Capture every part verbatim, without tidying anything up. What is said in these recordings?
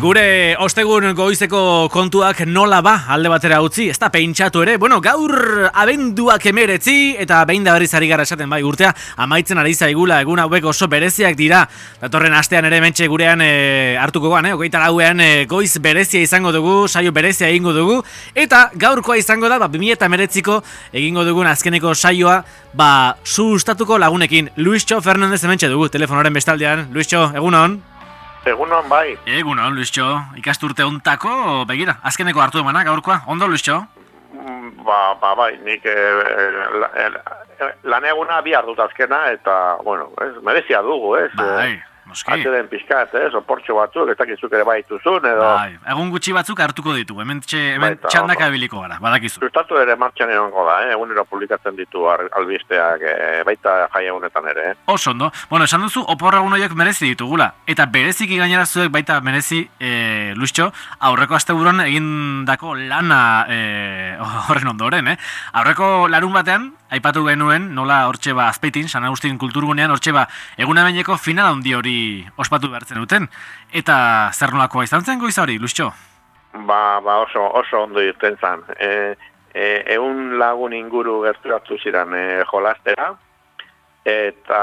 Gure ostegun goizeko kontuak nola ba alde batera utzi, ez da pentsatu ere. Bueno, gaur abenduak emeretzi eta behin da berriz ari gara esaten bai, urtea amaitzen ari zaigula, egun hauek oso bereziak dira. Datorren astean ere mentxe gurean e, hartuko goan, eh? Hogeita lauean e, goiz berezia izango dugu, saio berezia egingo dugu. Eta gaurkoa izango da, ba, bi mila hemeretziko egingo dugun azkeneko saioa, ba, sustatuko lagunekin. Luistxo Fernandez hementxe dugu, telefonoren bestaldean. Luistxo, egunon? Egunon, bai. Egunon, Luistxo. Ikasturte ontako, begira, azkeneko hartu emana, gaurkoa. Ondo, Luistxo? Ba, ba, bai, nik eh, la, eh, lan eguna bi ardut azkena, eta, bueno, ez, merezia dugu, ez? Bai, noski. Ateren pixkat, ez, oportxo batzuk, ez dakizuk ere baituzun, edo... Bai, egun gutxi batzuk hartuko ditu, hemen, txe, hemen Baita, txandaka abiliko gara, badakizu. Sustatu ere martxan egongo da, eh? Egunero publikatzen ditu albisteak, eh, baita jai egunetan ere, eh? Oso ondo. Bueno, esan duzu, oporra egun merezi ditugula. Eta bereziki gainera zuek baita merezi, e, Luistxo, aurreko asteburon egindako lana e, horren ondoren, eh? Aurreko larun batean, aipatu genuen, nola hortxe ba Azpeitin, San Agustin kulturgunean, hortxe ba eguna baineko final handi hori ospatu behartzen duten. Eta zer nolakoa izan zen goiza hori, Luistxo? Ba, ba oso, oso ondo irten zan. E, e, eun lagun inguru gerturatu ziren e, jolastera, eta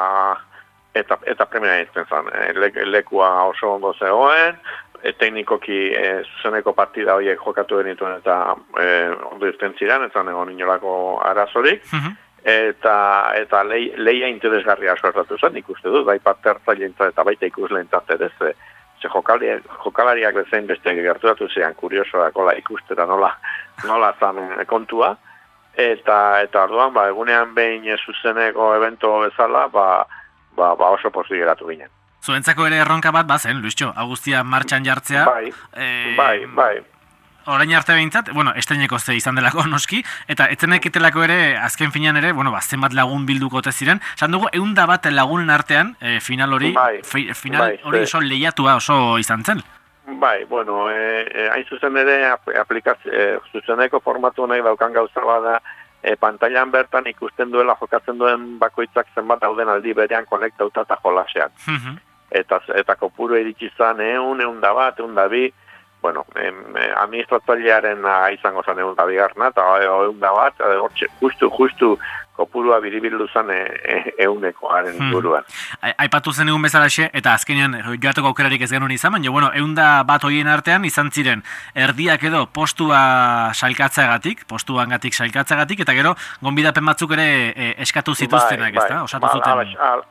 eta, eta premia irten zan. E, le, lekua oso ondo zegoen, e, teknikoki e, zuzeneko partida horiek jokatu genituen eta e, ondo irten ziren, ez zan egon inolako arazorik. Uh-huh. Eta, eta lei, leia interesgarria sortatu zen, ikuste dut, bai parte hartzaileentza eta baita ikusleentzat ere, ze, ze jokalariak, jokalariak bezain besteak gerturatu ziren kuriosoak hola ikustera nola, nola zan kontua, eta, eta orduan, ba, egunean behin zuzeneko evento bezala, ba, ba, ba oso pozik geratu ginen. Zuentzako ere erronka bat bazen, Luistxo, Agustia martxan jartzea. Bai, e... bai, bai. Orain arte behintzat, bueno, estreineko ze izan delako noski, eta etzenekitelako ere, azken finean ere, bueno, ba, zenbat lagun bilduko ote ziren, esan dugu, eunda bat lagunen artean, e, final hori, bai, fi, final bai, hori oso lehiatua oso izan zen. Bai, bueno, e, e, hain zuzen ere, aplikazio, e, zuzeneko formatu honek daukan gauza bada, e, pantailan bertan ikusten duela jokatzen duen bakoitzak zenbat dauden aldi berean konektauta eta jolasean. Uh-huh. Eta, eta kopuru iritsi zan, eun, eunda bat, eunda bi, bueno, em, administratzailearen izango zen egun da bigarna, eta egun da bat, justu, justu kopurua biribildu zen eunekoaren hmm. buruan. Aipatu zen egun bezalaxe, eta azkenean joateko aukerarik ez genuen izan, baina, bueno, egun da bat horien artean izan ziren erdiak edo postua sailkatzagatik, postuangatik sailkatzagatik, eta gero, gonbidapen batzuk ere e, eskatu zituztenak, bai, ez da? Bai, osatu zuten.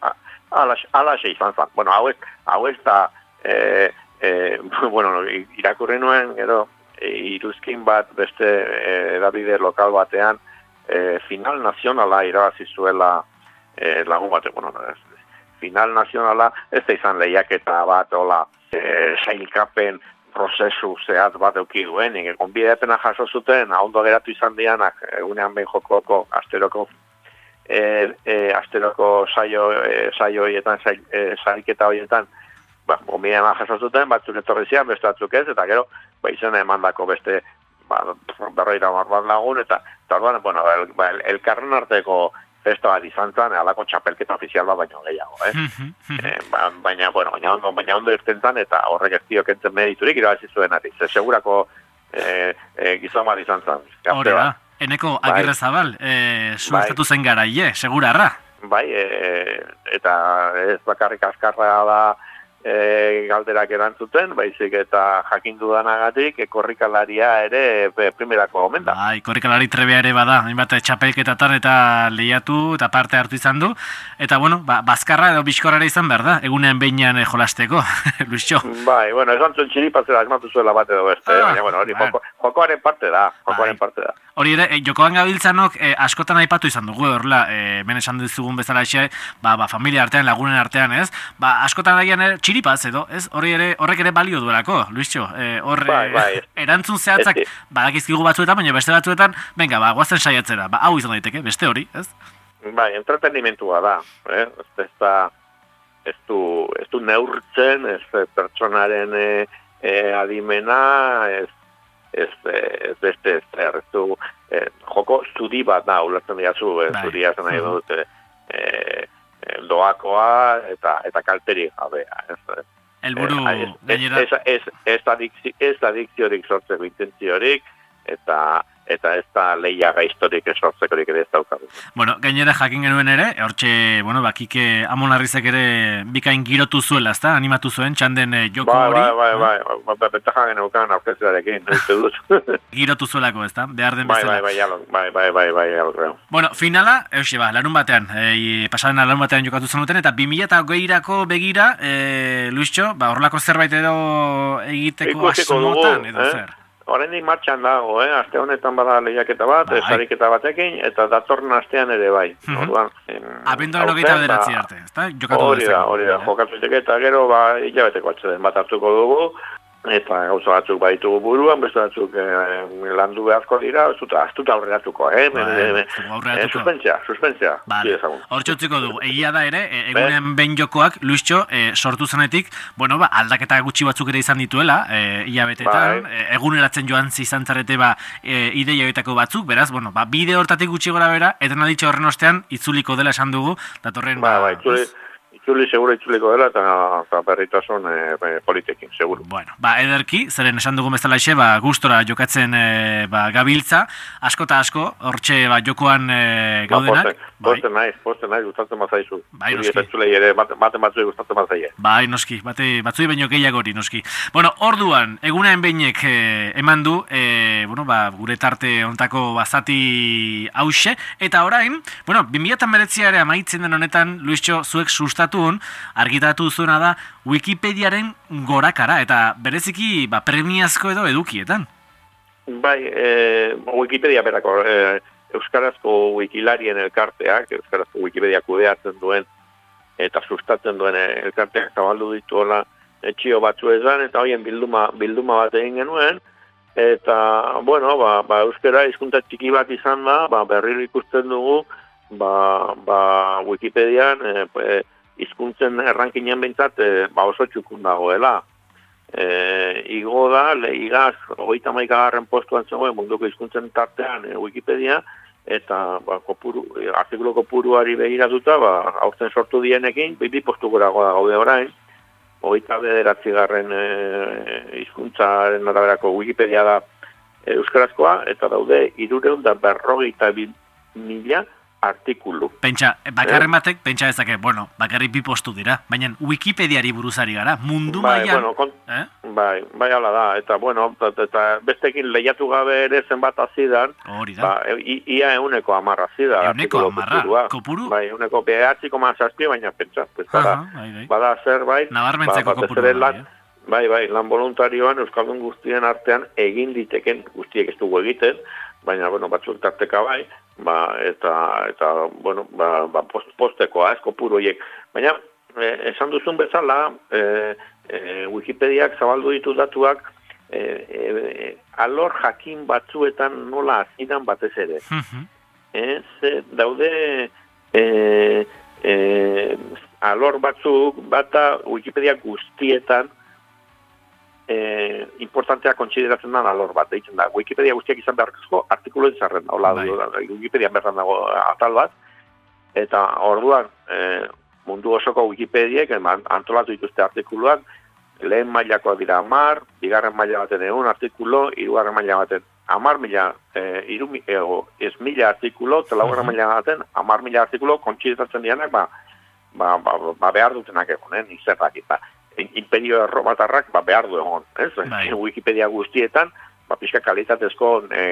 Alaxe izan zen. Bueno, hau ez, hau ez da... E, E, bueno, irakurri nuen, gero, e, iruzkin bat beste edabide lokal batean, e, final nazionala irabazi zuela e, lagun bate, bueno, ez, final nazionala, ez da izan lehiaketa bat, hola, e, sailkapen prozesu zehatz bat euki duen, ege, konbidetena jaso zuten, ondo geratu izan dianak, egunean behin jokoko, asteroko, e, e, asteroko saio, e, saio horietan, sail, e, sailketa horietan, ba, gomia eman jaso zuten, batzuk etorri zian, beste batzuk ez, eta gero, ba, izan emandako beste, ba, berreira mar bat lagun, eta, eta orduan, bueno, el, ba, el, elkarren arteko festa bat izan zen, alako txapelketa ofizial bat baino gehiago, eh? e, ba, baina, bueno, baina ondo, baina ondo irten zen, eta horrek ez dio kentzen meriturik, irabazi zuen ari, ze segurako e, e, gizon bat izan zen. Hori da, eneko Agirre Zabal, e, suertatu zen garaile, segurarra. Bai, e, eta ez bakarrik azkarra da, E, galderak erantzuten, baizik eta jakin dudanagatik, e, korrikalaria ere e, primerako gomen da. Bai, korrikalari trebea ere bada, hainbat txapelketatan eta lehiatu eta parte hartu izan du, eta bueno, ba, bazkarra edo bizkorrara izan behar da, egunean behinean e, jolasteko, Luistxo. Bai, bueno, esan zuen txiripazera asmatu zuela bat edo beste, ah, baina bueno, hori joko, jokoaren parte da, jokoaren parte da. Hori ere, e, jokoan gabiltzanok e, askotan aipatu izan dugu, horrela, e, men esan dizugun bezala xe, ba, ba, familia artean, lagunen artean, ez? Ba, askotan agian ere, txiripaz edo, ez? Horri ere, horrek ere balio duelako, Luistxo. E, horre, bai, bai. Erantzun zehatzak, badakizkigu batzuetan, baina beste batzuetan, venga, ba, guazen saiatzera, ba, hau izan daiteke, beste hori, ez? Bai, entretenimentua da, eh? Ez da, ez du, ez du neurtzen, ez pertsonaren e, e, adimena, ez Ez, ez beste ez, ez du, eh, joko zuri bat da, ulertzen diazu, eh, zuria zen nahi dut, eh, eh, doakoa eta eta kalterik gabea, ez, Helburu eh, gainera... Ez, ez, ez, ez, ez adikziorik sortzeko intentziorik, eta eta ez da leia gaiztorik esortzekorik ere ez daukagu. Bueno, gainera jakin genuen ere, hortxe, bueno, bakike Amonarrizek ere bikain girotu zuela, ezta? Animatu zuen, txanden eh, joko bai, hori. Bai, bai, bai, bai, bai, betaja geneukan aurkezlearekin, uste dut. Girotu zuelako, ezta? Behar den bai, bezala. bai, bai, bai, bai, bai, bai, bai, bai, Bueno, finala, eusi ba, larun batean, e, pasaren larun batean jokatu zenuten, eta bi mila hogeirako begira, e, Luistxo, ba, horrelako zerbait edo egiteko asmotan, edo eh? zer? Oraindik martxan dago, eh? Aste honetan bada lehiaketa bat, bai. Sariketa batekin, eta datorren astean ere bai. Mm-hmm. Orduan, abenduaren hogeita bederatzi arte, ezta? Jokatu hori da, hori da, jokatu eta gero, ba, hilabeteko atzeden bat hartuko dugu, eta gauza batzuk baitugu buruan, beste batzuk eh, landu beharko dira, ez dut aurreratuko, eh? Aurreratuko. Suspentzia, suspentzia. Vale. Hor txutziko dugu. Egia da ere, egunen behin jokoak, Luistxo, eh, sortu zenetik, bueno, ba, aldaketa gutxi batzuk ere izan dituela, eh, hilabetetan, eh, eguneratzen joan zizan zarete, ba, eh, ideia horietako batzuk, beraz, bueno, ba, bide hortatik gutxi gora bera, eta naditxo horren ostean, itzuliko dela esan dugu, datorren, ba, ba, itzuli, itzuli seguro itzuliko dela, eta, eta berritasun e, politekin, seguro. Bueno, ba, ederki, zeren esan dugu bezalaxe, ba, gustora jokatzen e, ba, gabiltza, asko eta asko, hortxe ba, jokoan e, gaudenak. Ba, poste, poste naiz, poste naiz, gustatzen mazaizu. Bai, noski. Uri ere, bate, bate batzui gustatzen mazaie. Bai, noski, bate, batzui baino gehiagori, noski. Bueno, orduan, egunean behinek e, eman du, e, bueno, ba, gure tarte ontako bazati hause, eta orain, bueno, bi mila hemeretzi ere amaitzen den honetan, Luistxo, zuek sustatu argitatu zuena da Wikipediaren gorakara, eta bereziki ba, premiazko edo edukietan. Bai, e, Wikipedia berako, e, Euskarazko wikilarien elkarteak, Euskarazko Wikipedia kudeatzen duen eta sustatzen duen elkarteak zabaldu dituela etxio batzuetan, eta hoien bilduma, bilduma bat egin genuen, eta, bueno, ba, ba, euskara hizkuntza txiki bat izan da, ba, berriro ikusten dugu, ba, ba, Wikipedian, e, hizkuntzen errankinean behintzat e, ba oso txukun dagoela. E, igo da, lehigaz, hogeita hamaikagarren postuan zegoen munduko hizkuntzen tartean e, Wikipedia, eta ba, kopuru, artikulo kopuruari begiratuta, ba, aurten sortu dienekin, bi postu gorago da gaude orain, hogeita bederatzigarren e, hizkuntzaren araberako Wikipedia da e, euskarazkoa, eta daude hirureun da berrogeita bi mila artikulu. Pentsa, bakarren batek, pentsa ezake, bueno, bakarri bi postu dira, baina Wikipediari buruzari gara, mundu bai, mailan... Bueno, kon, eh? Bai, bai ala da, eta bueno, eta bestekin lehiatu gabe ere zenbat azidan, hori da. Ba, ia euneko amarra zida. Euneko amarra, kopuru? Bai, euneko behatzi koma zazpi, baina pentsa, bada, bai, bai. bada zerbait... Nabarmentzeko ba, kopuru lan, bai, bai, lan voluntarioan Euskaldun guztien artean egin diteken, guztiek ez dugu egiten, baina, bueno, batzuk tarteka bai, ba, eta, eta, bueno, ba, ba post, postekoa, ez kopuru horiek. Baina, eh, esan duzun bezala, eh, eh, Wikipediak zabaldu ditu datuak, eh, eh, alor jakin batzuetan nola azidan batez ere. eh, ze, daude eh, eh, alor batzuk, bata Wikipedia guztietan, Eh, importantea kontsideratzen da alor bat, eitzen da. Wikipedia guztiak izan beharrezko artikuloen zerrenda, hola, bai. Wikipedia berran dago atal bat, eta orduan eh, mundu osoko Wikipediek antolatu dituzte artikuluak, lehen mailakoak dira amar, bigarren maila baten egun artikulo, hirugarren maila baten amar mila, eh, iru, eh, ez mila artikulo, eta laugarren maila baten amar mila artikulo kontsideratzen dianak, ba, ba, ba, ba behar dutenak egon, eh, nizerrak, ba. Imperio erromatarrak ba, behar du egon, ez? Bai. Wikipedia guztietan, ba, pixka kalitatezko e,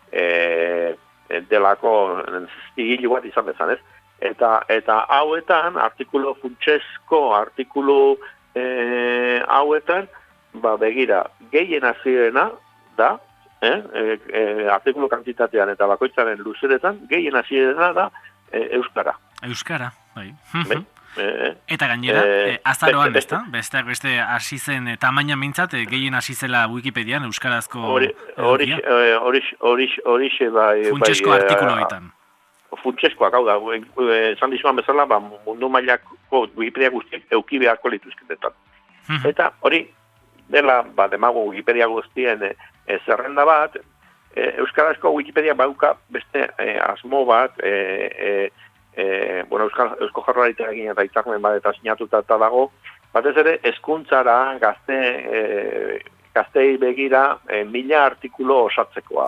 e, delako igilu bat izan bezan, ez? Eta, eta hauetan, artikulu funtsesko, artikulu e, hauetan, ba, begira, gehien azirena da, eh? e, e, artikulu kantitatean eta bakoitzaren luzeretan, gehien azirena da e, Euskara. Euskara, bai. Bai. Eh, eta gainera, eh, azaroan, beste, beste, beste hasi zen eh, tamaina mintzat, eh, gehien hasi zela Wikipedian, euskarazko... Hori, hori, hori, hori, hori, bai... Funtsesko bai, artikulo egiten. Funtseskoak, hau da, esan dizuan bezala, ba, mundu mailako Wikipedia guztiek euki beharko lituzketetan. Eta hori, dela, ba, demago Wikipedia guztien e, e, zerrenda bat, e, euskarazko Wikipedia bauka beste e, asmo bat, e, e, E, bueno, Euskal, Eusko Jaurlaritzaren eta hitzarmen bat eta sinatuta eta dago, batez ere, hezkuntzara gazte, e, gaztei begira e, mila artikulu osatzekoa.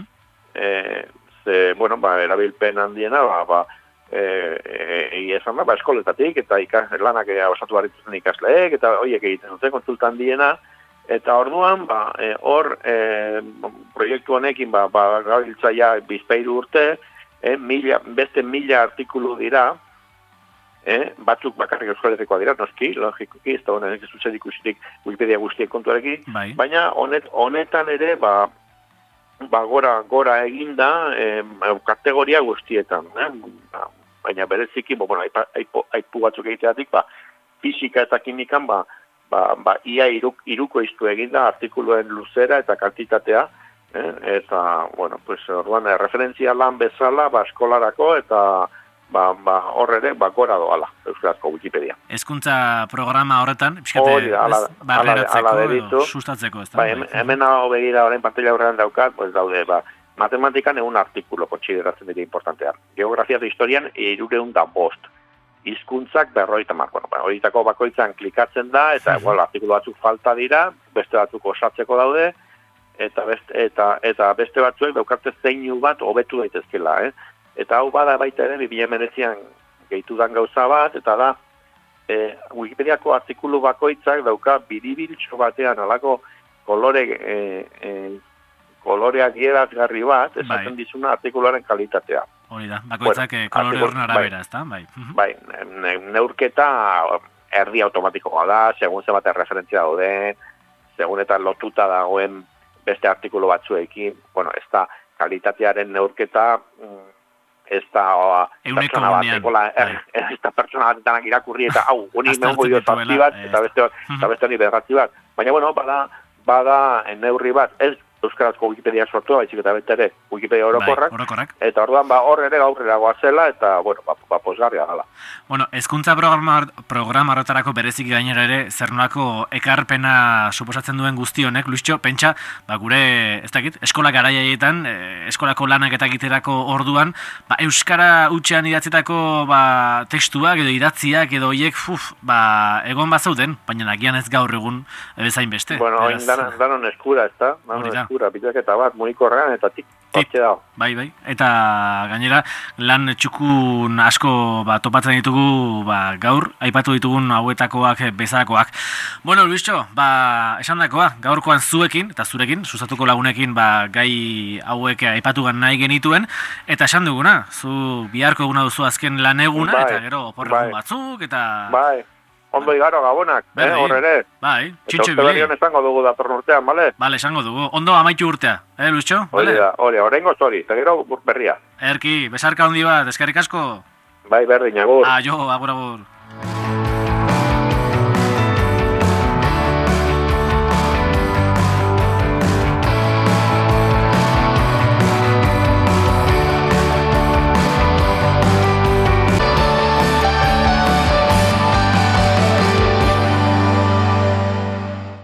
e, ze, bueno, ba, erabilpen handiena, ba, ba egia esan da, ba, eskoletatik, eta ikas, lanak osatu barritzen ikasleek, eta horiek egiten dute, kontsulta handiena, eta orduan, ba, e, hor, e, proiektu honekin, ba, ba gabiltzaia bizpeiru urte, e, mila, beste mila artikulu dira, e, batzuk bakarrik euskaletikoa dira, noski, logikoki, ez da honen ez zuzen ikusitik Wikipedia guztiek kontuarekin, bai. Baina honet, honetan ere, ba, ba gora, gora eginda e, kategoria guztietan, eh? Ba, baina bereziki, bo, bueno, aipu, aipu, aipu batzuk egiteatik, ba, fisika eta kimikan, ba, ba, ba ia iruk, iruko iztu eginda artikuluen luzera eta kantitatea, eh? Eta, bueno, pues, orduan, referentzia lan bezala, ba, eskolarako, eta ba, ba, horre ere, ba, gora doala, euskarazko Wikipedia. Hezkuntza programa horretan, pixkate, barreratzeko edo sustatzeko, ez da? Ba, hemen, hemen hau begira, orain pantalla horrean daukat, pues daude, ba, matematikan egun artikulo kontsideratzen dira importantean. Geografia eta historian, irureun da bost. Hizkuntzak berroita mar. Bueno, horietako bakoitzan klikatzen da, eta, bueno, artikulu batzuk falta dira, beste batzuk osatzeko daude, eta beste, eta, eta beste batzuek daukarte zeinu bat hobetu daitezkela, eh? Eta hau bada baita ere, bi mila hemeretzian gehitu dan gauza bat, eta da, e, Wikipediako artikulu bakoitzak dauka biribiltxo batean alako kolore, e, e, koloreak ierazgarri bat, esaten bai. Dizuna artikuluaren kalitatea. Hori da, bakoitzak bueno, kolore horren arabera, ez da? Bai, bai ne, neurketa erdi automatikoa da, segun ze bat referentzia dauden, segun eta lotuta dagoen beste artikulu batzuekin, bueno, ez da, kalitatearen neurketa, ez da pertsona bat, ez da pertsona bat etanak irakurri, eta hau, honi mengo dio zazpi bat, eta beste beste honi berratzi bat. Baina, bueno, bada, bada neurri bat, ez euskarazko Wikipedia sortua, baizik eta bete ere Wikipedia orokorrak, bai, orokorrak. Eta orduan ba hor ere gaurrera goazela, eta, bueno, ba, ba posgarria gala. Bueno, hezkuntza programa, programa horretarako bereziki gainera ere, zer nolako ekarpena suposatzen duen guzti honek, Luistxo, pentsa, ba, gure, ez dakit, eskola garaiaietan, eh, eskolako lanak eta egiterako orduan, ba, euskara hutsean idatzetako ba, testuak edo idatziak edo hoiek, fuf, ba, egon bazauden, baina nagian ez gaur egun bezain beste. Bueno, oin danon, danon eskura, ez da? Danon eskura, bitaketa bat, mugikorrean, eta tik, hortxe dago. Bai, bai, eta gainera, lan txukun asko ba, topatzen ditugu ba, gaur, aipatu ditugun hauetakoak bezalakoak. Bueno, Luistxo, ba, esan dakoa, gaurkoan zuekin, eta zurekin, sustatuko lagunekin, ba, gai hauek aipatu gan nahi genituen, eta esan duguna, zu biharko eguna duzu azken lan eguna, bai, eta gero oporregun bai. Batzuk, eta... Bai. Ondo igaro gabonak, eh, horre Bai, txintxo ibili. Eta berrion esango dugu datorren urtean, bale? Bale, esango dugu. Ondo amaitu urtea, eh, Luistxo? Hori da, hori, horrengo zori, eta gero berria. Erki, besarka handi bat, eskerrik asko? Bai, berdin, agur. Ah, jo, agur, agur.